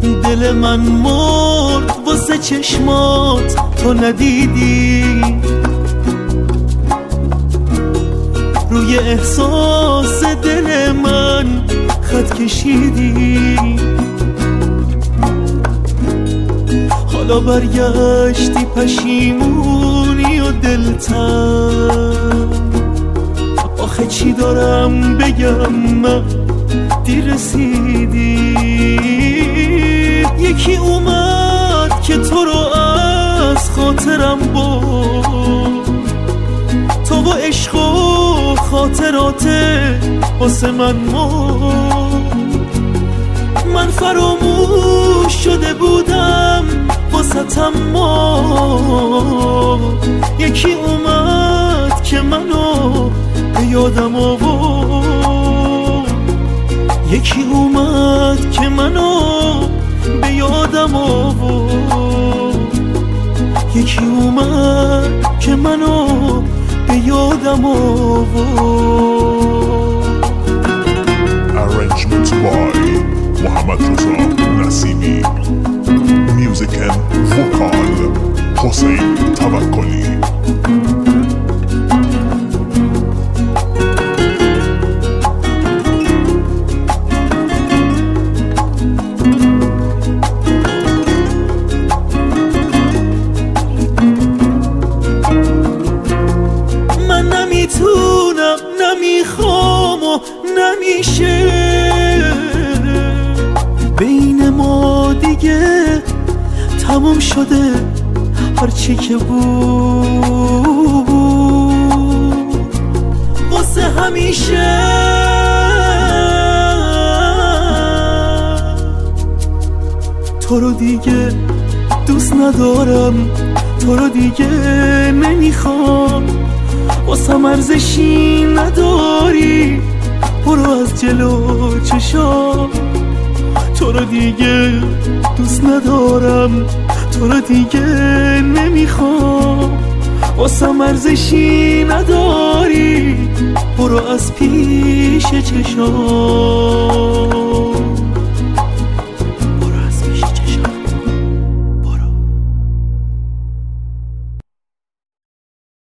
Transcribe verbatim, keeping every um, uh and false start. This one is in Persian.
دل من مرد واسه چشمات تو ندیدی، روی احساس دل من خط کشیدی. حالا برگشتی پشیمونی و دلتنگ، آخه چی دارم بگم من دیر رسیدی. یکی اومد که تو رو از خاطرم برد، تو و عشق و خاطراته واسه من مرد. من فراموش شده بودم واسطم مرد، یکی اومد که منو به یادم آورد، یکی اومد که منو به یادم آورد، یکی اومد که منو به یادم آورد. Arrangement by محمد رضا نسیمی. Music and vocal حسین توکلی. من نمیتونم، نمیخوام و نمیشه، بین ما دیگه تموم شده هرچی که بود واسه همیشه. تو رو دیگه دوست ندارم، تو رو دیگه نمیخوام، واسه ارزشی نداری، برو از جلو چشام. تو رو دیگه دوست ندارم، تو رو دیگه نمیخوام، واسه ارزشی نداری، برو از پیش چشام.